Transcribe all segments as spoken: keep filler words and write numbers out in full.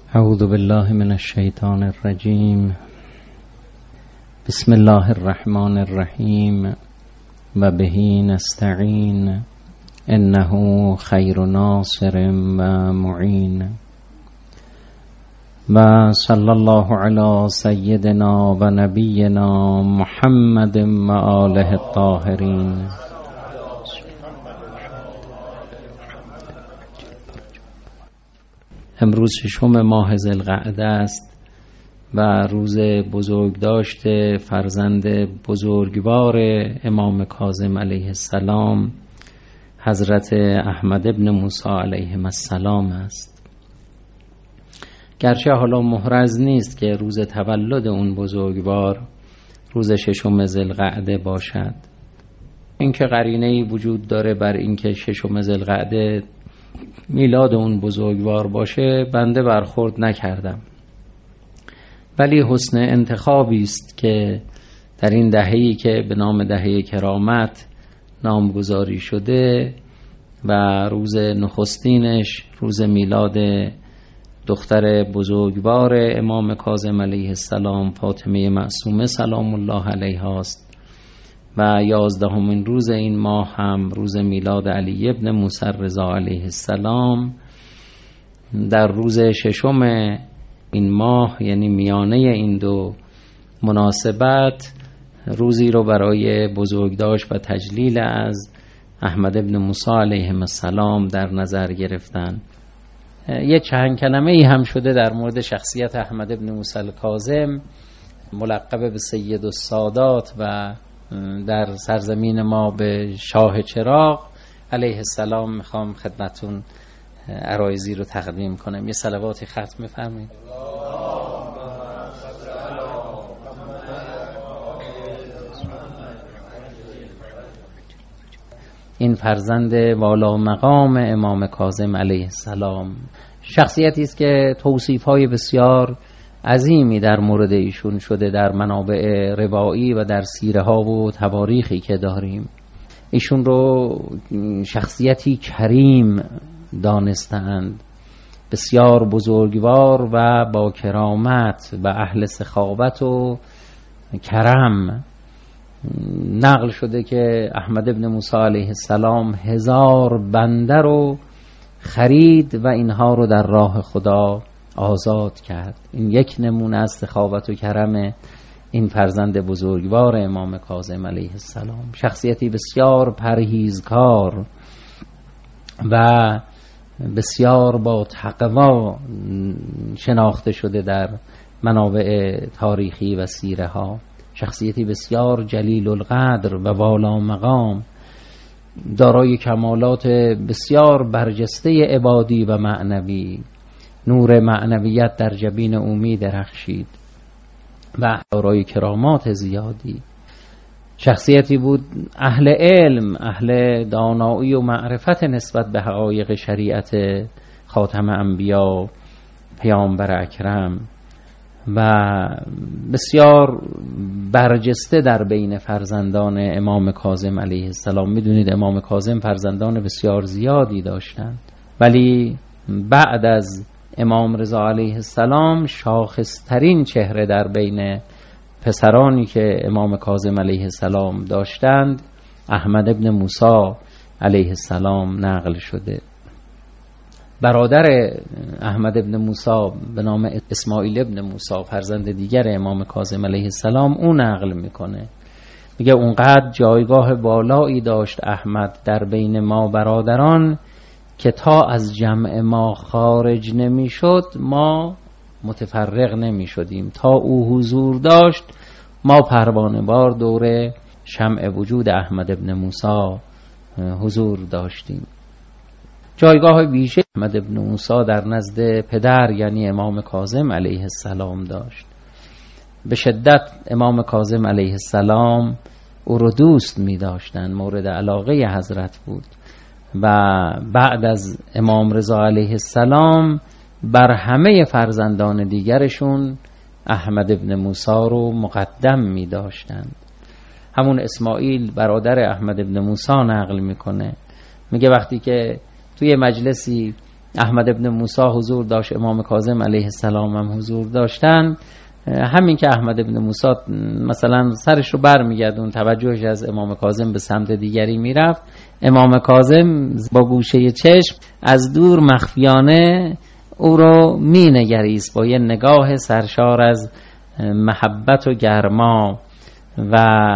اعوذ بالله من الشیطان الرجیم. بسم الله الرحمن الرحیم و به نستعین انه خیر ناصر و معین. و صلی الله علی سیدنا و نبینا محمد و آله الطاهرین. امروز ششم ماه ذوالقعده است و روز بزرگداشت فرزند بزرگوار امام کاظم علیه السلام حضرت احمد ابن موسی علیه السلام است. گرچه حالا محرز نیست که روز تولد اون بزرگوار روز ششم ذوالقعده باشد. اینکه قرینه‌ای وجود داره بر اینکه ششم ذوالقعده میلاد اون بزرگوار باشه بنده برخورد نکردم، ولی حسن انتخابی است که در این دهه‌ای که به نام دهه کرامت نامگذاری شده و روز نخستینش روز میلاد دختر بزرگوار امام کاظم علیه السلام فاطمه معصومه سلام الله علیها است و یازدهمین روز این ماه هم روز میلاد علی ابن موسی رضا علیه السلام. در روز ششم این ماه یعنی میانه این دو مناسبت روزی رو برای بزرگداشت و تجلیل از احمد ابن موسی علیه السلام در نظر گرفتن. یه چند کلمه ای هم شده در مورد شخصیت احمد ابن موسی کاظم ملقب به سید السادات و در سرزمین ما به شاه چراغ علیه السلام. میخوام خدمتون عرایزی رو تقدیم کنم. یه صلواتی ختم می‌فرمایید. این فرزند والا مقام امام کاظم علیه السلام شخصیتی است که توصیف‌های بسیار عظیمی در مورد ایشون شده در منابع روایی و در سیره ها و تواریخی که داریم. ایشون رو شخصیتی کریم دانستند، بسیار بزرگوار و با کرامت و اهل سخاوت و کرم. نقل شده که احمد ابن موسی علیه السلام هزار بنده رو خرید و اینها رو در راه خدا آزاد کرد. این یک نمونه از سخاوت و کرم این فرزند بزرگوار امام کاظم علیه السلام. شخصیتی بسیار پرهیزکار و بسیار با تقوا شناخته شده در منابع تاریخی و سیره ها. شخصیتی بسیار جلیل القدر و والا مقام، دارای کمالات بسیار برجسته عبادی و معنوی. نور معنویت در جبین او می درخشید و دارای کرامات زیادی. شخصیتی بود اهل علم، اهل دانایی و معرفت نسبت به حقایق شریعت خاتم انبیا پیامبر اکرم و بسیار برجسته در بین فرزندان امام کاظم علیه السلام. میدونید امام کاظم فرزندان بسیار زیادی داشتند، ولی بعد از امام رضا علیه السلام شاخصترین چهره در بین پسرانی که امام کاظم علیه السلام داشتند احمد ابن موسی علیه السلام نقل شده. برادر احمد ابن موسی به نام اسماعیل ابن موسی فرزند دیگر امام کاظم علیه السلام او نقل میکنه، میگه اونقدر جایگاه بالایی داشت احمد در بین ما برادران که تا از جمع ما خارج نمی شد ما متفرق نمی شدیم. تا او حضور داشت ما پروانه بار دور شمع وجود احمد ابن موسی حضور داشتیم. جایگاه ویژه احمد ابن موسی در نزد پدر یعنی امام کاظم علیه السلام داشت. به شدت امام کاظم علیه السلام او رو دوست می داشتن، مورد علاقه حضرت بود و بعد از امام رضا علیه السلام بر همه فرزندان دیگرشون احمد ابن موسی رو مقدم می داشتند. همون اسماعیل برادر احمد ابن موسی نقل میکنه، میگه وقتی که توی مجلسی احمد ابن موسی حضور داشت، امام کاظم علیه السلام هم حضور داشتن. همین که احمد ابن موسی مثلا سرش رو بر میگردون، توجهش از امام کاظم به سمت دیگری میرفت، امام کاظم با گوشه چشم از دور مخفیانه او رو مینگریست با یه نگاه سرشار از محبت و گرما. و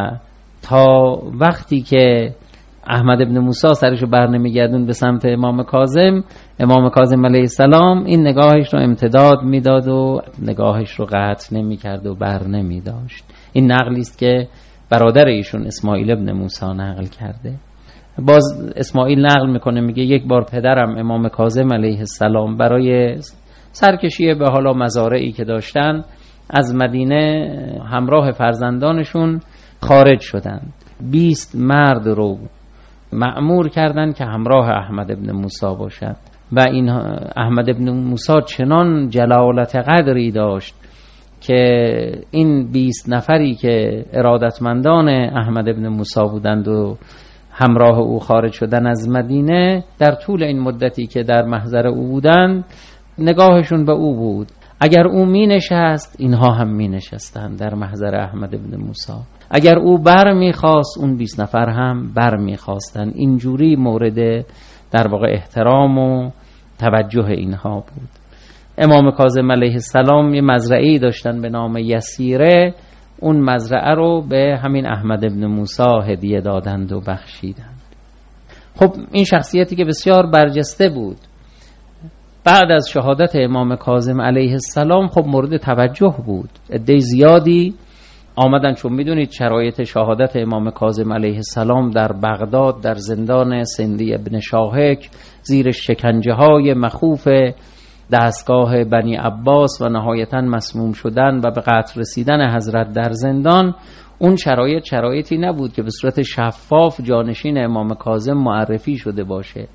تا وقتی که احمد ابن موسی سرش رو بر نمیگردون به سمت امام کاظم، امام کاظم علیه السلام این نگاهش رو امتداد میداد و نگاهش رو قطع نمیکرد و بر نمیداشت. این نقلی است که برادر ایشون اسماعیل ابن موسی نقل کرده. باز اسماعیل نقل میکنه، میگه یک بار پدرم امام کاظم علیه السلام برای سرکشی به حالا مزارعی که داشتن از مدینه همراه فرزندانشون خارج شدن. بیست مرد رو مأمور کردن که همراه احمد ابن موسی باشد و این احمد ابن موسی چنان جلالت قدری داشت که این بیست نفری که ارادتمندان احمد ابن موسی بودند و همراه او خارج شدن از مدینه، در طول این مدتی که در محضر او بودند نگاهشون به او بود. اگر او می نشست اینها هم می نشستند در محضر احمد ابن موسی، اگر او بر می خواست اون بیست نفر هم بر می خواستند. اینجوری مورد در واقع احترام و توجه اینها بود. امام کاظم علیه السلام یه مزرعه‌ای داشتن به نام یسیره، اون مزرعه رو به همین احمد ابن موسی هدیه دادند و بخشیدند. خب این شخصیتی که بسیار برجسته بود بعد از شهادت امام کاظم علیه السلام خب مورد توجه بود. عده زیادی آمدن، چون میدونید شرایط شهادت امام کاظم علیه السلام در بغداد در زندان سندی ابن شاهک زیر شکنجه های مخوف دستگاه بنی عباس و نهایتاً مسموم شدن و به قتل رسیدن حضرت در زندان، اون شرایط شرایطی نبود که به صورت شفاف جانشین امام کاظم معرفی شده باشه.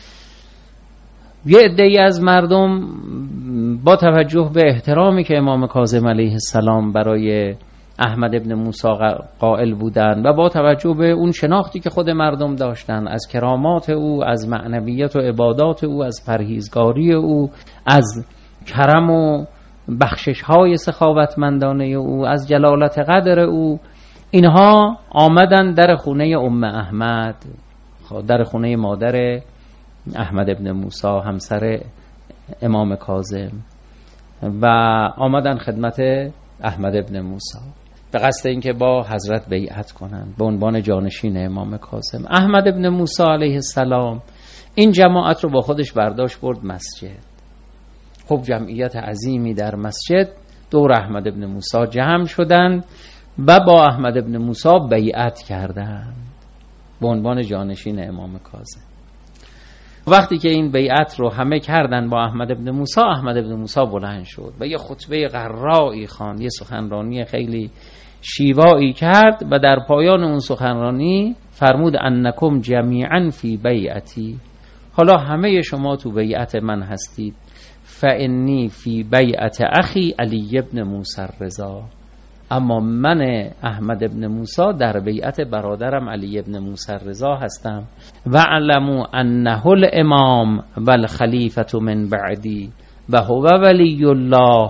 یه عده‌ای از مردم با توجه به احترامی که امام کاظم علیه السلام برای احمد ابن موسی قائل بودند و با توجه به اون شناختی که خود مردم داشتن از کرامات او، از معنویت و عبادات او، از پرهیزگاری او، از کرم و بخشش‌های سخاوتمندانه او، از جلالت قدر او، اینها آمدن در خونه ام احمد، در خونه مادر احمد ابن موسی همسر امام کاظم، و آمدن خدمت احمد ابن موسی به قصد اینکه با حضرت بیعت کنند به عنوان جانشین امام کاظم. احمد ابن موسی علیه السلام این جماعت رو با خودش برداشت برد مسجد. خب جمعیت عظیمی در مسجد دور احمد ابن موسی جمع شدند و با احمد ابن موسی بیعت کردند به عنوان جانشین امام کاظم. وقتی که این بیعت رو همه کردن با احمد ابن موسی، احمد ابن موسی بلند شد و یه خطبه قرایی خواند، یه سخنرانی خیلی شیوایی کرد و در پایان اون سخنرانی فرمود انکم جمیعا فی بیعتی، حالا همه شما تو بیعت من هستید. فانی فی بیعت اخی علی ابن موسی الرضا، اما من احمد ابن موسی در بیعت برادرم علی ابن موسی الرضا هستم. و علموا انه الامام و الخلیفة من بعدی و هو ولی الله،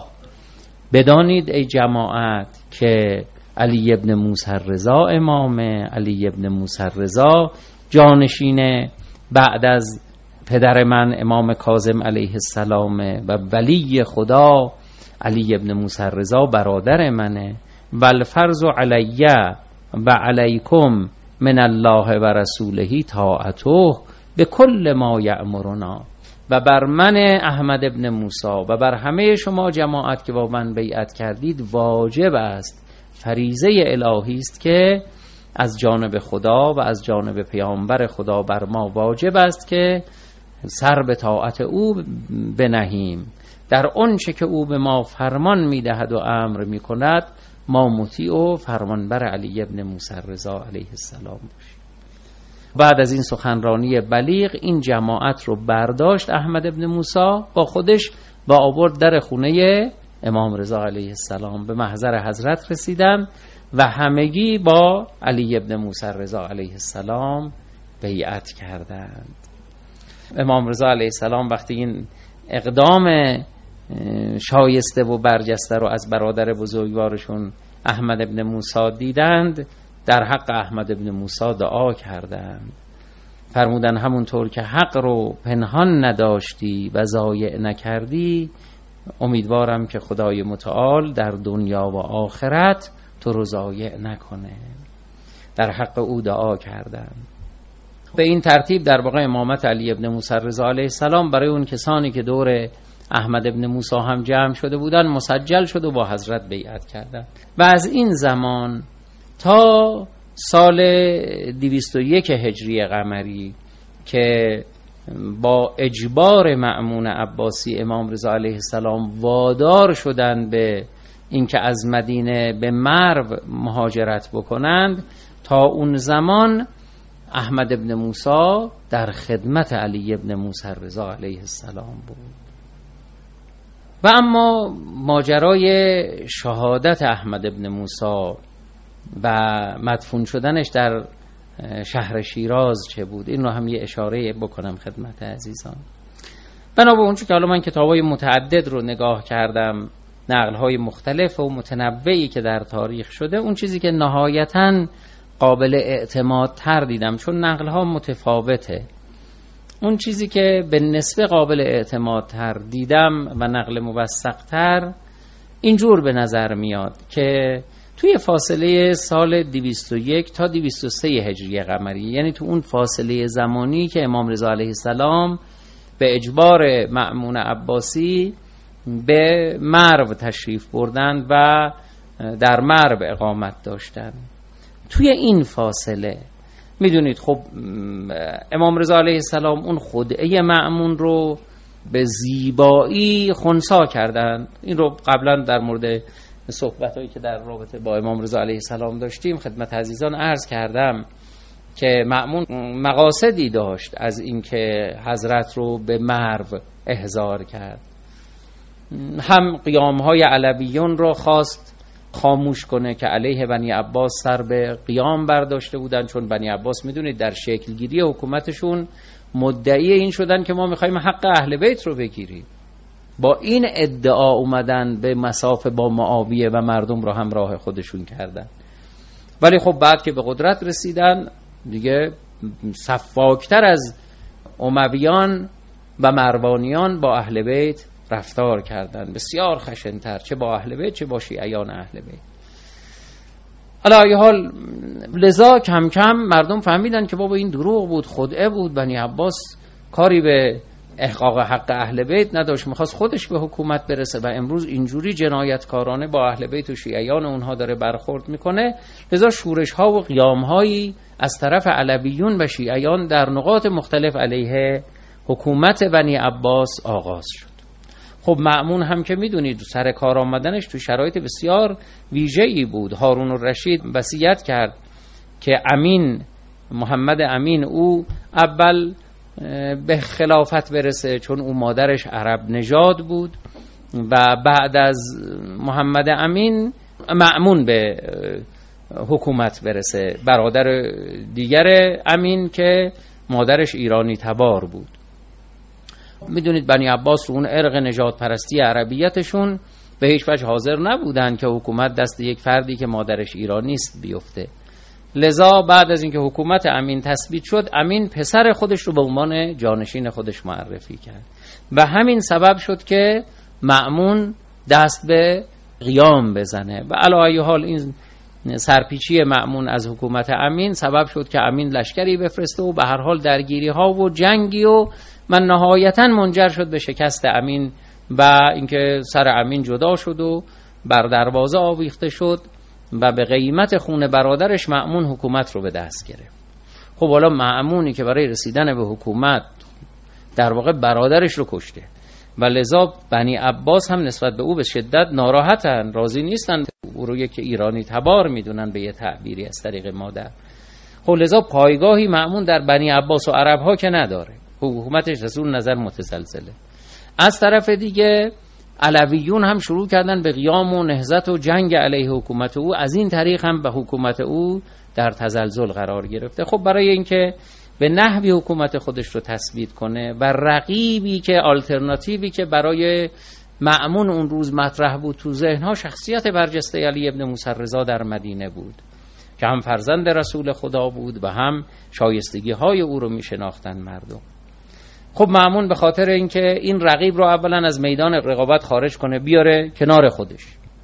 بدانید ای جماعت که علی ابن موسی الرضا امامه، علی ابن موسی الرضا جانشین بعد از پدر من امام کاظم علیه السلام و ولی خدا علی ابن موسی الرضا برادر منه. بل فرض علی و علیکم من الله و رسوله طاعته به کل ما یأمرنا، و بر من احمد ابن موسی و بر همه شما جماعت که با من بیعت کردید واجب است، فریضه الهی است که از جانب خدا و از جانب پیامبر خدا بر ما واجب است که سر به طاعت او بنهیم. در آنچه که او به ما فرمان میدهد و امر میکند ما مطیع و فرمانبر علی ابن موسی الرضا علیه السلام باشیم. بعد از این سخنرانی بلیغ این جماعت رو برداشت احمد ابن موسی با خودش و آورد در خونه امام رضا علیه السلام. به محضر حضرت رسیدن و همگی با علی ابن موسی الرضا علیه السلام بیعت کردند. امام رضا علیه السلام وقتی این اقدام شایسته و برجسته رو از برادر بزرگوارشون احمد ابن موسی دیدند، در حق احمد ابن موسی دعا کردند. فرمودن همونطور که حق رو پنهان نداشتی و ضایع نکردی، امیدوارم که خدای متعال در دنیا و آخرت تو رو ضایع نکنه. در حق او دعا کردند. به این ترتیب در واقع امامت علی ابن موسی رضا علیه السلام برای اون کسانی که دور احمد ابن موسی هم جمع شده بودن مسجل شد و با حضرت بیعت کردند. و از این زمان تا سال دویست و یک هجری قمری که با اجبار مأمون عباسی امام رضا علیه السلام وادار شدند به اینکه از مدینه به مرو مهاجرت بکنند، تا اون زمان احمد ابن موسی در خدمت علی ابن موسی رضا علیه السلام بود. و اما ماجرای شهادت احمد ابن موسی و مدفون شدنش در شهر شیراز چه بود، این رو هم یه اشاره بکنم خدمت عزیزان. بنا به اونچه که حالا من کتابای متعدد رو نگاه کردم، نقل‌های مختلف و متنوعی که در تاریخ شده، اون چیزی که نهایتاً قابل اعتماد تر دیدم، چون نقل‌ها متفاوته، اون چیزی که به نسبه قابل اعتماد تر دیدم و نقل موثق تر اینجور به نظر میاد که توی فاصله سال دویست و یک تا دویست و سه هجری قمری، یعنی تو اون فاصله زمانی که امام رضا علیه السلام به اجبار مأمون عباسی به مرو تشریف بردند و در مرو اقامت داشتند، توی این فاصله میدونید خب امام رضا علیه السلام اون خدعه مأمون رو به زیبایی خنثی کردند. این رو قبلا در مورد صحبتایی که در رابطه با امام رضا علیه السلام داشتیم خدمت عزیزان عرض کردم که مأمون مقاصدی داشت از اینکه حضرت رو به مرو احضار کرد. هم قیام‌های علویون رو خواست خاموش کنه که علیه بنی عباس سر به قیام برداشته بودن، چون بنی عباس میدونید در شکلگیری حکومتشون مدعی این شدن که ما میخوایم حق اهل بیت رو بگیریم. با این ادعا اومدن به مسافه با معاویه و مردم رو همراه خودشون کردن. ولی خب بعد که به قدرت رسیدن دیگه سفاکتر از امویان و مروانیان با اهل بیت رفتار کردن، بسیار خشن‌تر، چه با اهل بیت چه با شیعیان اهل بیت. علی ای حال لذا کم کم مردم فهمیدن که بابا این دروغ بود، خدعه بود، بنی عباس کاری به احقاق حق اهل بیت نداشت، میخواست خودش به حکومت برسه و امروز اینجوری جنایتکارانه با اهل بیت و شیعیان اونها داره برخورد میکنه. لذا شورش ها و قیام هایی از طرف علویون و شیعیان در نقاط مختلف علیه حکومت بنی عباس آغاز شد. خب مأمون هم که میدونید سر کار آمدنش تو شرایط بسیار ویژه‌ای بود. هارون الرشید وصیت کرد که امین محمد امین او اول به خلافت برسه، چون او مادرش عرب نژاد بود، و بعد از محمد امین مأمون به حکومت برسه، برادر دیگر امین که مادرش ایرانی تبار بود. میدونید بنی عباس رو اون ارق نژاد پرستی عربیتشون به هیچ وجه حاضر نبودن که حکومت دست یک فردی که مادرش ایرانی است بیفته. لذا بعد از اینکه حکومت امین تثبیت شد، امین پسر خودش رو به عنوان جانشین خودش معرفی کرد و همین سبب شد که مأمون دست به قیام بزنه. و علی ای حال این سرپیچی مأمون از حکومت امین سبب شد که امین لشکری بفرسته و به هر حال درگیری ها و جنگی و من نهایتاً منجر شد به شکست امین و اینکه سر امین جدا شد و بر دروازه آویخته شد و به قیمت خون برادرش مأمون حکومت رو به دست گرفت. خب حالا مأمونی که برای رسیدن به حکومت در واقع برادرش رو کشته و لذا بنی عباس هم نسبت به او به شدت ناراحتن، راضی نیستن، او رو یک ایرانی تبار میدونن به یه تعبیری از طریق مادر. خب لذا پایگاهی مأمون در بنی عباس و عرب ها که نداره، حکومتش از اون نظر متزلزله. از طرف دیگه علویون هم شروع کردن به قیام و نهضت و جنگ علیه حکومت او، از این طریق هم به حکومت او در تزلزل قرار گرفته. خب برای اینکه به نحوی حکومت خودش رو تثبیت کنه و رقیبی که آلترناتیوی که برای مأمون اون روز مطرح بود تو ذهنها شخصیت برجسته علی ابن موسی رضا در مدینه بود که هم فرزند رسول خدا بود و هم شایستگی های او رو می شناختن مردم. خب مأمون به خاطر اینکه این رقیب رو اولا از میدان رقابت خارج کنه بیاره کنار خودش،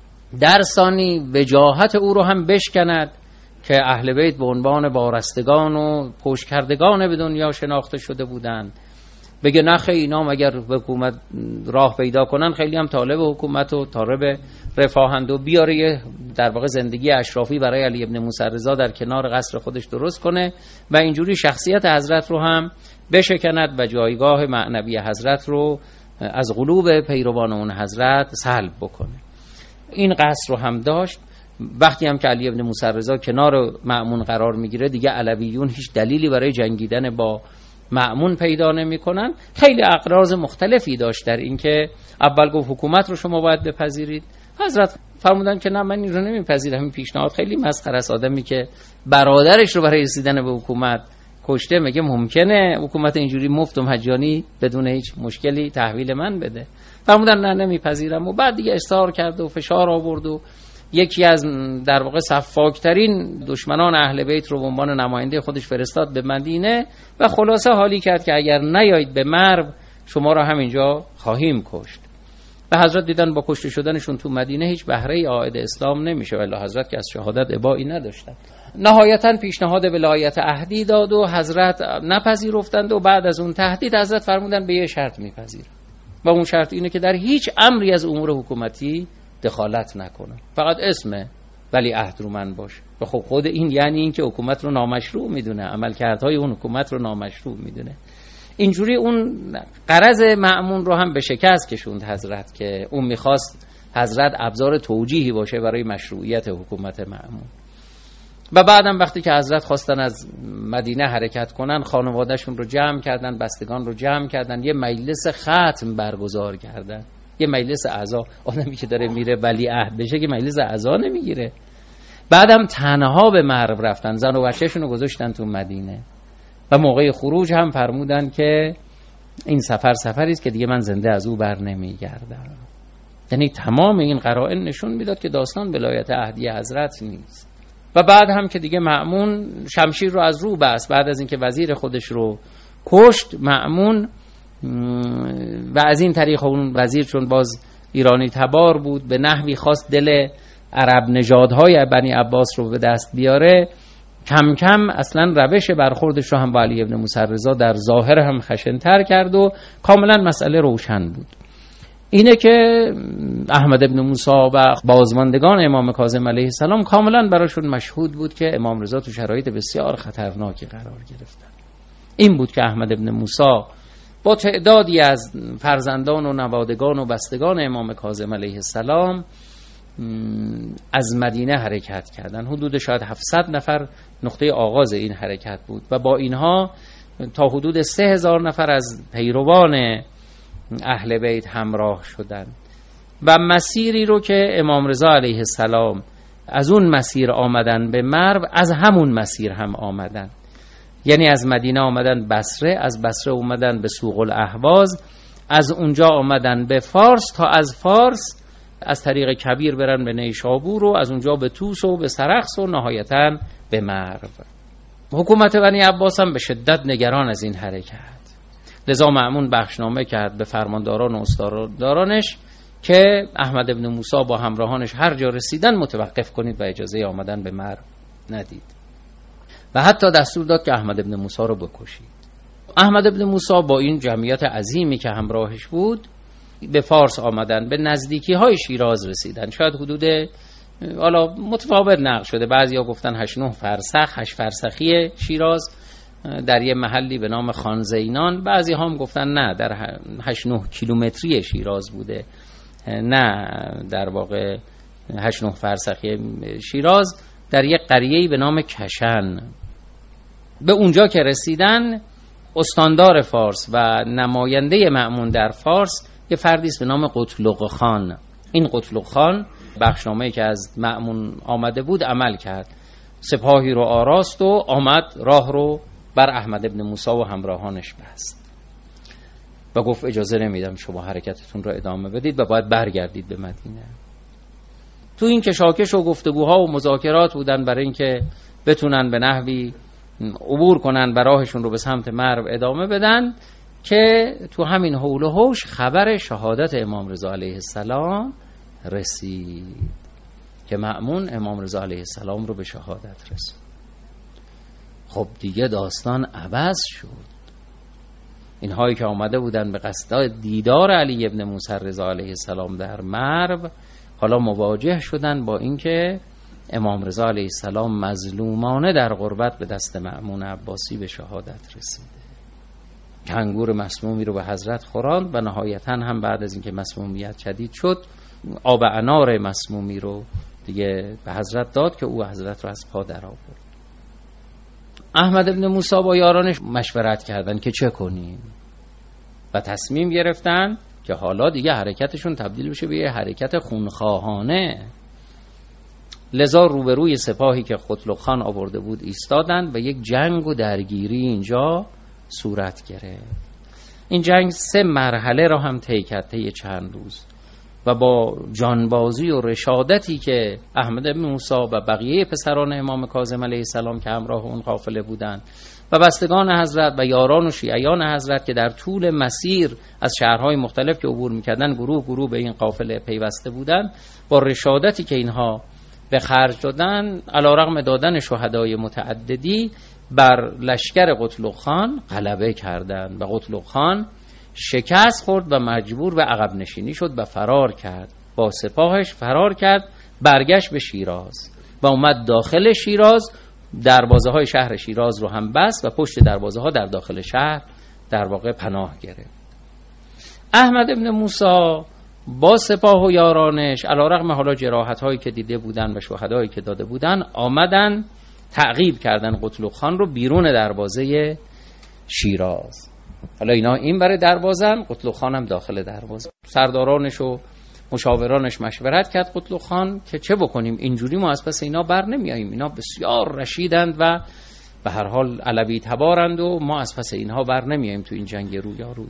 در ثانی وجاهت او رو هم بشکند که اهل بیت به عنوان وارستگان و پشتکردگان به دنیا شناخته شده بودند، بگه نه خیلی اینا اگر به حکومت راه پیدا کنن خیلی هم طالب حکومت و طالب رفاهند و بیاره در واقع زندگی اشرافی برای علی ابن موسی رضا در کنار قصر خودش درست کنه و اینجوری شخصیت حضرت رو هم بشکند و جایگاه معنوی حضرت رو از قلوب پیروان اون حضرت سلب بکنه. این قصد رو هم داشت. وقتی هم که علی ابن موسی رضا کنار مأمون قرار میگیره دیگه علویون هیچ دلیلی برای جنگیدن با مأمون پیدا نمیکنن. خیلی اقراض مختلفی داشت در این که اول گفت حکومت رو شما باید بپذیرید، حضرت فرمودن که نه من این رو نمیپذیرم، این پیشنهاد خیلی مسخره است، آدمی که برادرش رو برای رسیدن به حکومت کشته میگه ممکنه حکومت اینجوری مفت و مجانی بدون هیچ مشکلی تحویل من بده؟ فرمودن نه نمیپذیرم. و بعد دیگه اصرار کرد و فشار آورد و یکی از در واقع سفاکترین دشمنان اهل بیت رو به عنوان نماینده خودش فرستاد به مدینه و خلاصه حالی کرد که اگر نیایید به مرو شما را همینجا خواهیم کشت. و حضرت دیدن با کشته شدنشون تو مدینه هیچ بهره عائد اسلام نمیشه، ولی حضرت که از شهادت ابایی نداشتن. نهایتا پیشنهاد ولایت عهدی داد و حضرت نپذیرفتند و بعد از اون تهدید حضرت فرمودن به یه شرط میپذیرم و اون شرط اینه که در هیچ امری از امور حکومتی دخالت نکنه، فقط اسمه ولی عهد رو من باشه. و خب خود این یعنی این که حکومت رو نامشروع میدونه، عملکردهای اون حکومت رو نامشروع میدونه. اینجوری اون غرض مأمون رو هم به شکست کشوند حضرت که اون میخواست حضرت ابزار توجیهی باشه برای مشروعیت حکومت مأمون. و بعدم وقتی که حضرت خواستن از مدینه حرکت کنن خانوادهشون رو جمع کردن، بستگان رو جمع کردن، یه مجلس ختم برگزار کردن. یه مجلس اعضا، آدمی که داره میره ولی عهد بشه که مجلس اعضا نمیگیره. بعدم تنها به مرو رفتن، زن و بچه‌شون رو گذاشتن تو مدینه و موقع خروج هم فرمودن که این سفر سفری است که دیگه من زنده از او بر نمیگردم. یعنی تمام این قرائن نشون میداد که داستان ولایت عهدی حضرت نیست. و بعد هم که دیگه مأمون شمشیر رو از رو بست، بعد از اینکه وزیر خودش رو کشت مأمون و از این طریق اون وزیر چون باز ایرانی تبار بود به نحوی خواست دل عرب نژادهای بنی عباس رو به دست بیاره، کم کم اصلا روش برخوردش رو هم با علی ابن موسی رضا در ظاهر هم خشن‌تر کرد و کاملا مسئله روشن بود. اینه که احمد ابن موسی و بازماندگان امام کاظم علیه السلام کاملا براشون مشهود بود که امام رضا تو شرایط بسیار خطرناکی قرار گرفتن. این بود که احمد ابن موسی با تعدادی از فرزندان و نوادگان و بستگان امام کاظم علیه السلام از مدینه حرکت کردند. حدود شاید هفتصد نفر نقطه آغاز این حرکت بود و با اینها تا حدود سه هزار نفر از پیروان اهل بیت همراه شدند و مسیری رو که امام رضا علیه السلام از اون مسیر آمدن به مرو از همون مسیر هم آمدن. یعنی از مدینه آمدن بصره، از بصره اومدن به سوق الاهواز، از اونجا آمدن به فارس تا از فارس از طریق کبیر برن به نیشابور و از اونجا به توس و به سرخس و نهایتاً به مرو. حکومت بنی عباس هم به شدت نگران از این حرکت، لذا مأمون بخشنامه کرد به فرمانداران و استادارانش که احمد ابن موسی با همراهانش هر جا رسیدن متوقف کنید و اجازه آمدن به مرو ندید و حتی دستور داد که احمد ابن موسی رو بکشید. احمد ابن موسی با این جمعیت عظیمی که همراهش بود به فارس آمدن، به نزدیکی های شیراز رسیدن. شاید حدود حالا متفاوت نقل شده، بعضیا گفتن هشت نه فرسخ، هشت فرسخی شیراز در یه محلی به نام خانزینان، بعضی هم گفتن نه در هشت نه کیلومتری شیراز بوده، نه در واقع هشت نه فرسخی شیراز در یک قریه‌ای به نام کشن. به اونجا که رسیدن استاندار فارس و نماینده مأمون در فارس یه فردی است به نام قتلغ خان. این قتلغ خان بخشنامه‌ای که از مأمون آمده بود عمل کرد، سپاهی رو آراست و آمد راه رو بر احمد ابن موسی و همراهانش بست و گفت اجازه نمیدم شما حرکتتون رو ادامه بدید و باید برگردید به مدینه. تو این کشاکش و گفتگوها و مذاکرات بودن برای اینکه بتونن به نحوی عبور کنن و راهشون رو به سمت مرو ادامه بدن که تو همین حول و حوش خبر شهادت امام رضا علیه السلام رسید که مأمون امام رضا علیه السلام رو به شهادت رسید. خب دیگه داستان عوض شد. اینهایی که آمده بودن به قصد دیدار علی ابن موسی رضا علیه السلام در مرو حالا مواجه شدن با اینکه امام رضا علیه السلام مظلومانه در غربت به دست مأمون عباسی به شهادت رسیده. کنگور مسمومی رو به حضرت خوراند و نهایتاً هم بعد از اینکه مسمومیت شدید شد آب انار مسمومی رو دیگه به حضرت داد که او حضرت رو از پا در آورد. احمد ابن موسی با یارانش مشورت کردن که چه کنیم و تصمیم گرفتن که حالا دیگه حرکتشون تبدیل بشه به یه حرکت خونخواهانه. لذا روبروی سپاهی که قتلغ خان آورده بود ایستادن و یک جنگ و درگیری اینجا صورت گرفت. این جنگ سه مرحله را هم طی کرد، طی چند روز، و با جانبازی و رشادتی که احمد بن موسی و بقیه پسران امام کاظم علیه السلام که همراه اون قافله بودند و بستگان حضرت و یاران و شیعیان حضرت که در طول مسیر از شهرهای مختلف که عبور میکردن گروه گروه به این قافله پیوسته بودند، با رشادتی که اینها به خرج دادن علیرغم دادن شهدای متعددی بر لشکر قتلغ خان غلبه کردند و قتلغ خان شکست خورد و مجبور به عقب نشینی شد و فرار کرد. با سپاهش فرار کرد، برگشت به شیراز و اومد داخل شیراز. دروازه های شهر شیراز رو هم بست و پشت دروازه ها در داخل شهر در واقع پناه گرفت. احمد ابن موسی با سپاه و یارانش علیرغم حالا جراحت هایی که دیده بودن و شهدایی که داده بودن آمدن تعقیب کردن قتلغ خان رو بیرون دروازه شیراز. حالا اینا این برای دروازن، قتلغ خان هم داخل دروازه. سردارانش و مشاورانش مشورت کرد قتلغ خان که چه بکنیم، اینجوری ما از پس اینا بر نمیاییم، اینا بسیار رشیدند و به هر حال علوی تبارند و ما از پس اینها بر نمیاییم تو این جنگ رویاروی.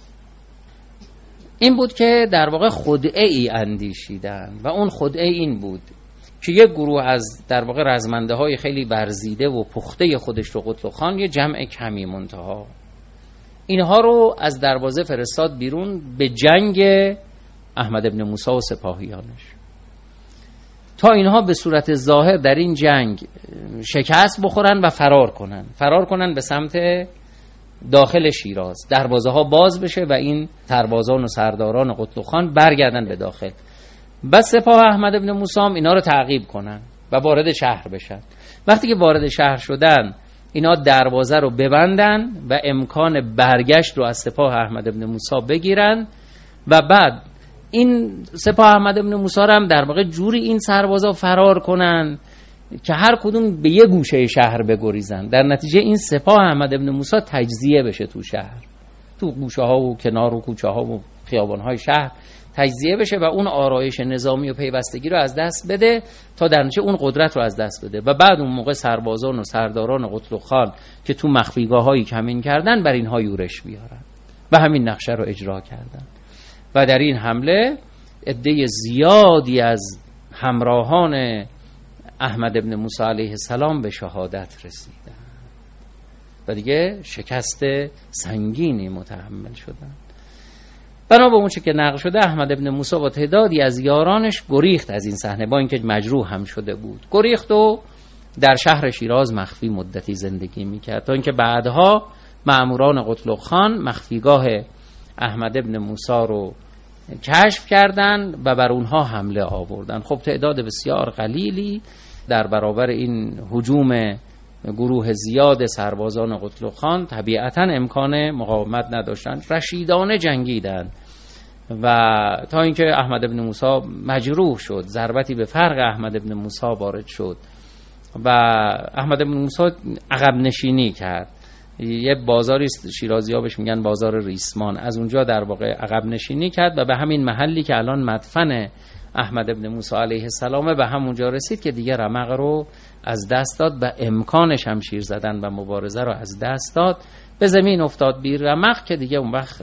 این بود که در واقع خدعه ای اندیشیدن و اون خدعه این بود که یک گروه از در واقع رزمنده های خیلی ورزیده و پخته خودش رو قتلغ خان یه جمع کمی منتها اینها رو از دروازه فرستاد بیرون به جنگ احمد ابن موسی و سپاهیانش تا اینها به صورت ظاهر در این جنگ شکست بخورن و فرار کنن فرار کنن به سمت داخل شیراز، دروازه ها باز بشه و این سربازان و سرداران قتلغ خان برگردن به داخل. بس سپاه احمد ابن موسی اینا رو تعقیب کنن و وارد شهر بشن. وقتی که وارد شهر شدن اینا دروازه رو ببندن و امکان برگشت رو از سپاه احمد ابن موسی بگیرن و بعد این سپاه احمد ابن موسی هم در واقع جوری این سربازا فرار کنن که هر کدوم به یه گوشه شهر بگریزن. در نتیجه این سپاه احمد ابن موسی تجزیه بشه تو شهر، تو گوشه ها و کنار و کوچه ها و خیابان های شهر تجزیه بشه و اون آرایش نظامی و پیوستگی رو از دست بده تا در نتیجه اون قدرت رو از دست بده و بعد اون موقع سربازان و سرداران قتلغ خان که تو مخفیگاه هایی کمین کردن بر اینها یورش بیارن و همین نقشه رو اجرا کردن و در این حمله عده زیادی از همراهان احمد ابن موسی علیه السلام به شهادت رسیدن و دیگه شکست سنگینی متحمل شدن. بنا به اون چه که نقل شده احمد ابن موسی و تعدادی از یارانش گریخت از این صحنه، با اینکه مجروح هم شده بود. گریخت و در شهر شیراز مخفی مدتی زندگی میکرد تا اینکه بعدها مأموران قتلغ خان مخفیگاه احمد ابن موسی رو کشف کردند و بر اونها حمله آوردن. خب تعداد بسیار قلیلی در برابر این هجوم گروه زیاد سربازان قتلغ خان طبیعتاً امکان مقاومت نداشتند، رشیدانه جنگیدند و تا اینکه احمد ابن موسی مجروح شد، ضربتی به فرق احمد ابن موسی وارد شد و احمد ابن موسی عقب نشینی کرد. یه بازاری شیرازی‌ها بهش میگن بازار ریسمان، از اونجا در واقع عقب نشینی کرد و به همین محلی که الان مدفن احمد ابن موسی علیه السلام به همونجا رسید که دیگه رمق رو از دست داد و امکان شمشیر زدن و مبارزه رو از دست داد، به زمین افتاد بی رمق که دیگه اون وقت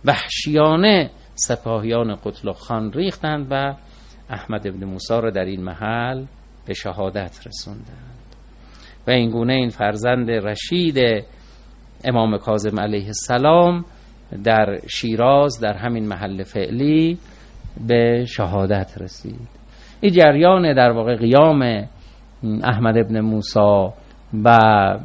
وحشیانه سپاهیان قتلغ خان ریختند و احمد ابن موسی رو در این محل به شهادت رسوندند و این گونه این فرزند رشید امام کاظم علیه السلام در شیراز در همین محل فعلی به شهادت رسید. این جریان در واقع قیام احمد ابن موسی و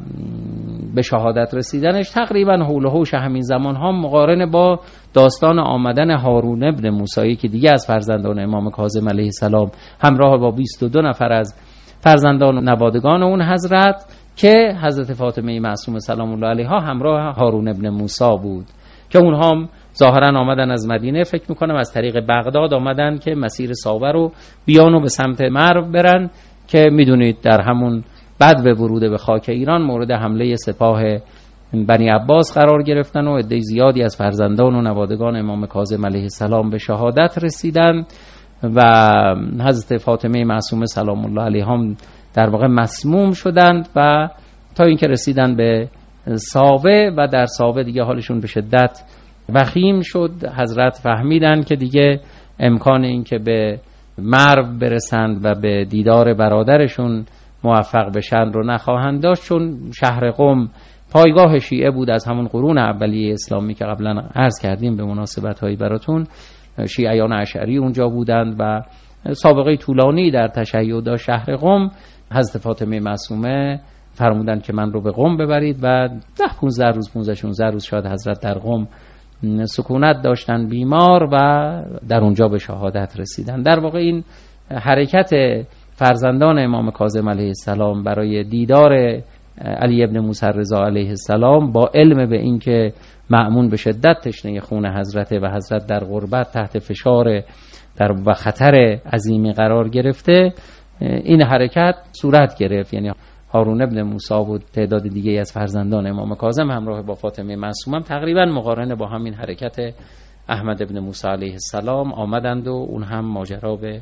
به شهادت رسیدنش تقریبا حول و حوش همین زمان ها مقارن با داستان آمدن هارون ابن موسی که دیگه از فرزندان امام کاظم علیه السلام همراه با بیست و دو نفر از فرزندان و نوادگان اون حضرت که حضرت فاطمه معصومه سلام الله علیها همراه هارون ابن موسی بود که اونها هم ظاهرا آمدن از مدینه، فکر میکنم از طریق بغداد آمدن که مسیر ساوه رو بیان و به سمت مرو برن که میدونید در همون بعد به ورود به خاک ایران مورد حمله سپاه بنی عباس قرار گرفتن و عده زیادی از فرزندان و نوادگان امام کاظم علیه السلام به شهادت رسیدن و حضرت فاطمه معصومه سلام الله علیها هم در واقع مسموم شدند و تا اینکه رسیدن به ساوه و در ساوه دیگه حالشون به شدت وخیم شد. حضرت فهمیدن که دیگه امکان این که به مرو برسند و به دیدار برادرشون موفق بشن رو نخواهند داشت، چون شهر قم پایگاه شیعه بود از همون قرون اولیه اسلامی که قبلا عرض کردیم به مناسبت هایی براتون. شیعیان اشعری اونجا بودند و سابقه طولانی در تشیع داشت شهر قم. حضرت فاطمه معصومه فرمودند که من رو به قم ببرید و ده پونزده روز پونزده شانزده روز شاید حضرت در قم سکونت داشتن بیمار و در اونجا به شهادت رسیدن. در واقع این حرکت فرزندان امام کاظم علیه السلام برای دیدار علی ابن موسی رضا علیه السلام با علم به این که مأمون به شدت تشنه خون حضرت و حضرت در غربت تحت فشار در و خطر عظیمی قرار گرفته، این حرکت صورت گرفت. یعنی هارون ابن موسی و تعداد دیگه از فرزندان امام کاظم همراه با فاطمه معصومه تقریبا مقارنه با همین حرکت احمد ابن موسی علیه السلام آمدند و اون هم ماجرا به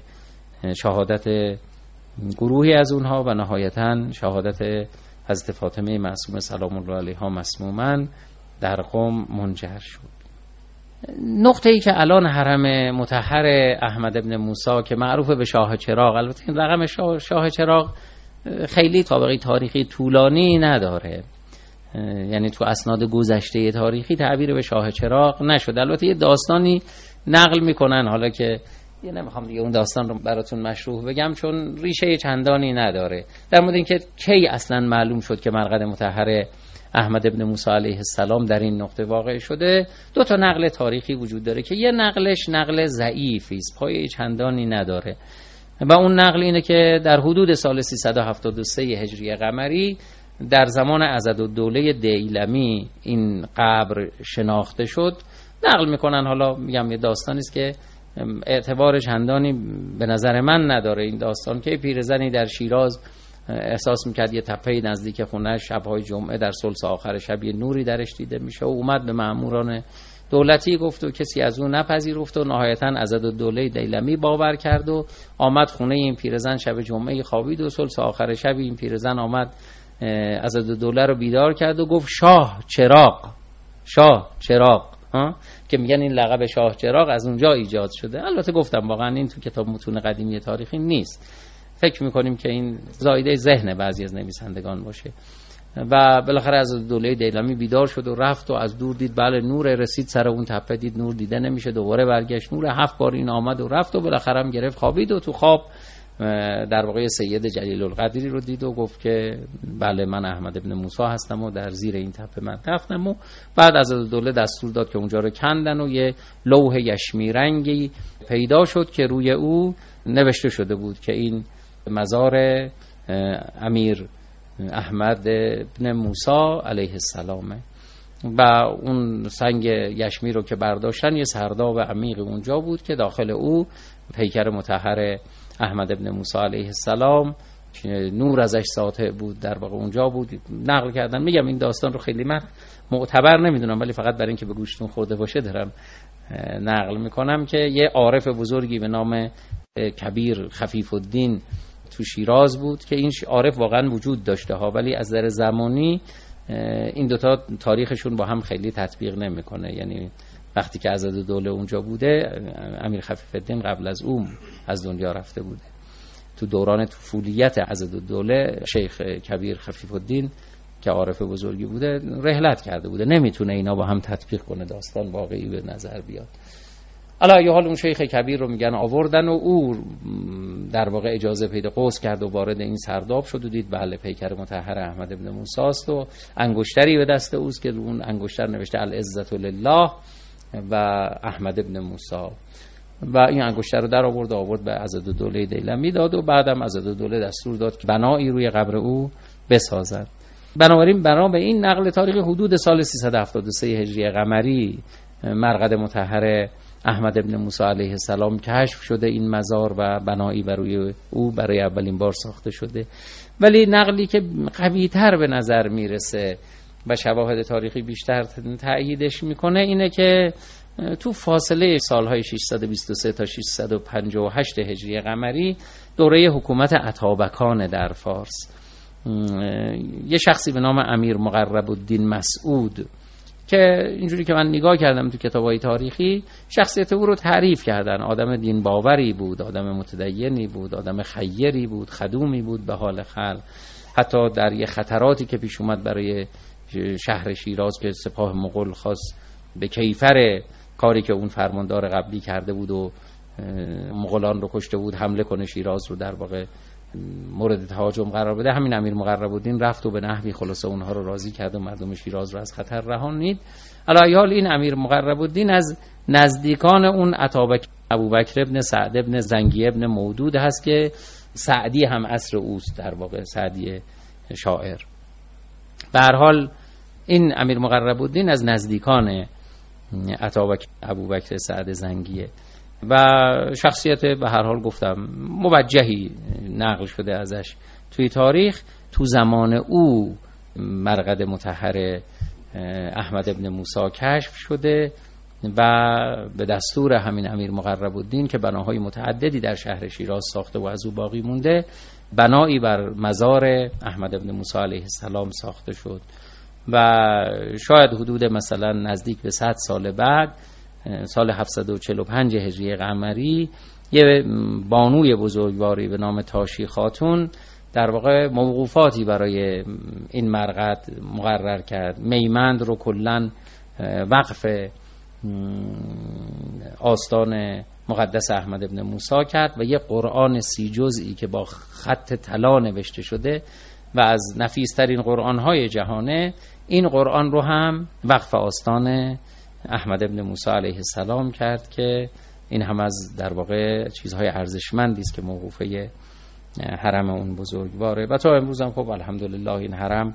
شهادت گروهی از اونها و نهایتاً شهادت حضرت فاطمه معصومه سلام الله علیها مسموماً در قم منجر شد. نقطه ای که الان حرم مطهر احمد ابن موسی که معروف به شاه چراغ، البته این رقم شاه, شاه چراغ خیلی سابقه تاریخی طولانی نداره، یعنی تو اسناد گذشته تاریخی تعبیر به شاه چراغ نشد. البته یه داستانی نقل میکنن، حالا که یه نمیخوام دیگه اون داستان رو براتون مشروح بگم چون ریشه چندانی نداره، در مورد اینکه کی اصلا معلوم شد که مرقد مطهر احمد ابن موسی علیه السلام در این نقطه واقع شده. دو تا نقل تاریخی وجود داره که یه نقلش نقل ضعیفی است، پایه چندانی نداره و اون نقل اینه که در حدود سال سیصد و هفتاد و سه هجری قمری در زمان عضدالدوله دیلمی این قبر شناخته شد. نقل میکنن، حالا میگم یه داستانی است که اعتبار چندانی به نظر من نداره. این داستان که پیرزنی در شیراز احساس میکرد یه تپه نزدیک خونه شبهای جمعه در ثلث آخر شب یه نوری درش دیده میشه و اومد به ماموران دولتی گفت و کسی از اون نپذیرفت و نهایتاً عضدالدوله دیلمی باور کرد و آمد خونه این پیرزن شب جمعه خوابید و ثلث آخر شب این پیرزن آمد عضدالدوله رو بیدار کرد و گفت شاه چراغ، شاه چراغ، ها؟ که میگن این لقب شاه چراغ از اونجا ایجاد شده. البته گفتم واقعا این تو کتاب متون قدیمی تاریخی نیست، فکر میکنیم که این زایده ذهن بعضی از نویسندگان باشه. و بالاخره از دوله دیلمی بیدار شد و رفت و از دور دید بله نور، رسید سر اون تپه دید نور دیده نمیشه، دوباره برگشت نور، هفت بار این آمد و رفت و بالاخره هم گرفت خوابید و تو خواب در واقع سید جلیل القدری رو دید و گفت که بله من احمد ابن موسی هستم و در زیر این تپه من رفتم. و بعد از دوله دستور داد که اونجا رو کندن و یه لوح یشمی رنگی پیدا شد که روی او نوشته شده بود که این مزار امیر احمد ابن موسی علیه السلامه. و اون سنگ یشمی رو که برداشتن یه سرداب عمیق اونجا بود که داخل او پیکر مطهر احمد ابن موسی علیه السلام نور ازش ساطع بود در واقع اونجا بود. نقل کردن، میگم این داستان رو خیلی من معتبر نمیدونم ولی فقط برای اینکه به گوشتون خورده باشه دارم نقل میکنم که یه عارف بزرگی به نام کبیر خفیف الدین تو شیراز بود که این عارف واقعا وجود داشته ها، ولی از نظر زمانی این دوتا تاریخشون با هم خیلی تطبیق نمیکنه. یعنی وقتی که عضدالدوله اونجا بوده، امیر خفیف الدین قبل از اون از دنیا رفته بوده. تو دوران طفولیت عضدالدوله شیخ کبیر خفیف الدین که عارف بزرگی بوده رحلت کرده بوده، نمیتونه اینا با هم تطبیق کنه، داستان واقعی به نظر بیاد. علی حال اون شیخ کبیر رو میگن آوردن و او در واقع اجازه پیدا قوس کرد و وارد این سرداب شد و دید بله پیکر مطهر احمد ابن موسی است و انگشتری به دست اوست که اون انگشتر نوشته العزة لله و احمد ابن موسی، و این انگشتر رو در آورد و آورد به عضدالدوله دیلمی داد و بعدم عضدالدوله دستور داد که بنایی روی قبر او بسازد. بنابراین بنا به این نقل تاریخی حدود سال سیصد و هفتاد و سه هجری قمری مرقد مطهر احمد ابن موسی علیه السلام کشف شده، این مزار و بنایی بر روی او برای اولین بار ساخته شده. ولی نقلی که قوی‌تر به نظر میرسه و شواهد تاریخی بیشتر تأییدش میکنه اینه که تو فاصله سالهای ششصد و بیست و سه تا ششصد و پنجاه و هشت هجری قمری دوره حکومت اتابکان در فارس، یه شخصی به نام امیر مقرب الدین مسعود که اینجوری که من نگاه کردم تو کتابای تاریخی شخصیت او رو تعریف کردن، آدم دین باوری بود، آدم متدینی بود، آدم خیری بود، خدومی بود به حال خلق. حتی در یه خطراتی که پیش اومد برای شهر شیراز که سپاه مغول خواست به کیفر کاری که اون فرماندار قبلی کرده بود و مغولان رو کشته بود حمله کنه شیراز رو در واقع مورد تهاجم قرار بده، همین امیر مقرب الدین رفت و به نحوی خلاصه اونها رو راضی کرد و مردم شیراز رو از خطر رهانید. علی حال این امیر مقرب الدین از نزدیکان اون اتابک ابوبکر ابن سعد ابن زنگی ابن مودود هست که سعدی هم عصر اوست، در واقع سعدی شاعر. به هر حال این امیر مقرب الدین از نزدیکان اتابک ابوبکر سعد زنگیه و شخصیت به هر حال گفتم موجهی نقل شده ازش توی تاریخ. تو زمان او مرقد مطهر احمد ابن موسی کشف شده و به دستور همین امیر مقرب الدین که بناهای متعددی در شهر شیراز ساخته و از او باقی مونده، بنایی بر مزار احمد ابن موسی علیه السلام ساخته شد و شاید حدود مثلا نزدیک به صد سال بعد سال هفتصد و چهل و پنج هجری قمری یه بانوی بزرگواری به نام تاشی خاتون در واقع موقوفاتی برای این مرقد مقرر کرد. میمند رو کلن وقف آستان مقدس احمد ابن موسی کرد و یه قرآن سی جزئی که با خط طلا نوشته شده و از نفیس‌ترین قرآن‌های جهانه، این قرآن رو هم وقف آستان احمد ابن موسی علیه السلام کرد که این هم از در واقع چیزهای ارزشمندی است که موقوفه حرم اون بزرگواره. و تا امروز هم خب الحمدلله این حرم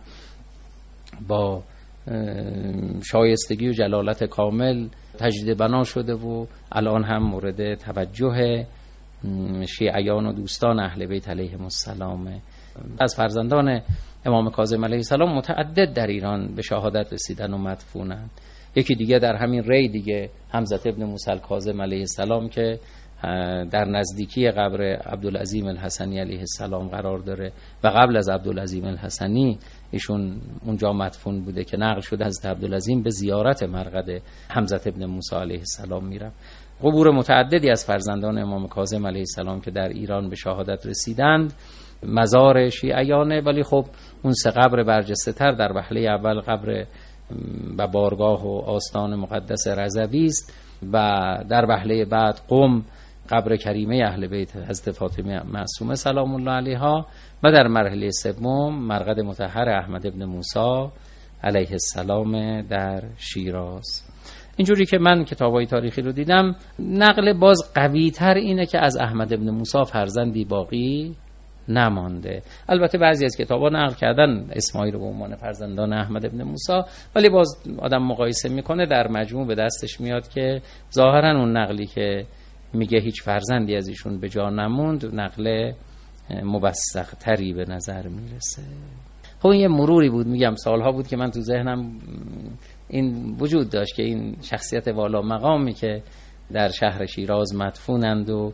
با شایستگی و جلالت کامل تجدید بنا شده و الان هم مورد توجه شیعیان و دوستان اهل بیت علیهم السلام. از فرزندان امام کاظم علیه السلام متعدد در ایران به شهادت رسیدن و مدفونند. یکی دیگه در همین ری دیگه حمزه ابن موسی الکاظم علیه السلام که در نزدیکی قبر عبدالعظیم الحسنی علیه السلام قرار داره و قبل از عبدالعظیم الحسنی ایشون اونجا مدفون بوده که نقل شده حضرت عبدالعظیم به زیارت مرقد حمزه ابن موسی علیه السلام میرم. قبور متعددی از فرزندان امام کاظم علیه السلام که در ایران به شهادت رسیدند مزار شیعیانه، ولی خب اون سه قبر برجسته تر در وهله اول قبر و بارگاه و آستان مقدس رضوی است و در وهله بعد قم قبر کریمه اهل بیت حضرت فاطمه معصومه سلام الله علیها و در مرحله سوم مرقد مطهر احمد ابن موسی علیه السلام در شیراز. اینجوری که من کتابای تاریخی رو دیدم نقل باز قوی تر اینه که از احمد ابن موسی فرزندی باقی نمانده. البته بعضی از کتابا نقل کردن اسماعیل رو به عنوان فرزندان احمد ابن موسی، ولی باز آدم مقایسه میکنه در مجموع به دستش میاد که ظاهرا اون نقلی که میگه هیچ فرزندی از ایشون به جا نموند نقل موثق تری به نظر میرسه. خب این یه مروری بود، میگم سالها بود که من تو ذهنم این وجود داشت که این شخصیت والا مقامی که در شهر شیراز مدفونند و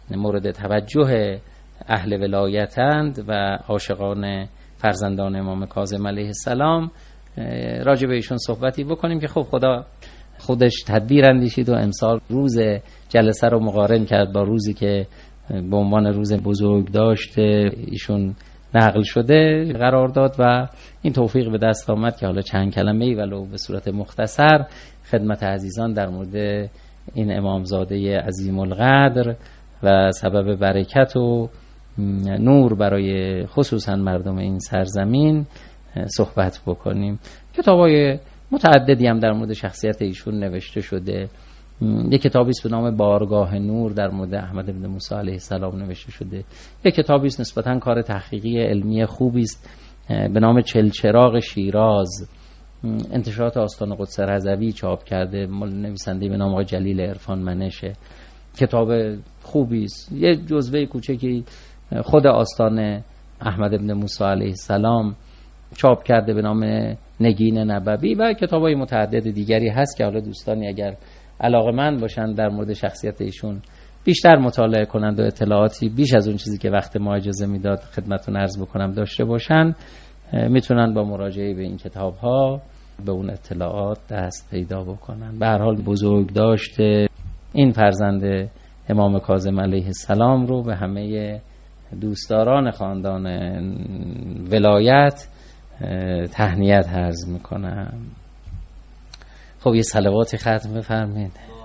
مورد توجه اهل ولایتند و عاشقان فرزندان امام کاظم علیه السلام، راجع به ایشون صحبتی بکنیم که خب خدا خودش تدبیر اندیشید و امسال روز جلسه رو مقارن کرد با روزی که به عنوان روز بزرگ داشته ایشون نقل شده قرار داد و این توفیق به دست آمد که حالا چند کلمه‌ای ولو به صورت مختصر خدمت عزیزان در مورد این امامزاده عظیم القدر و سبب برکت و نور برای خصوصا مردم این سرزمین صحبت بکنیم. کتابای متعددی هم در مورد شخصیت ایشون نوشته شده. یک کتابی است به نام بارگاه نور در مورد احمد بن موسی علیه السلام نوشته شده. یک کتابی است نسبتاً کار تحقیقی علمی خوبی است به نام چلچراغ شیراز، انتشارات آستان قدس رضوی چاپ کرده، نویسنده به نام آقای جلیل عرفان منشه. کتاب خوبی است. یه جزوه کوچکی خود آستان احمد بن موسی علیه السلام چاپ کرده به نام نگین نبوی و کتابای متعدد دیگری هست که حالا دوستانی اگر علاقه‌مند باشن در مورد شخصیت ایشون بیشتر مطالعه کنند و اطلاعاتی بیش از اون چیزی که وقت ما اجازه میداد خدمتتون عرض بکنم داشته باشن، میتونن با مراجعه به این کتاب‌ها به اون اطلاعات دست پیدا بکنن. به هر حال بزرگ داشته این فرزند امام کاظم علیه السلام رو به همه دوستداران خاندان ولایت تهنیت عرض میکنم. خب یه صلوات ختم بفرمایید.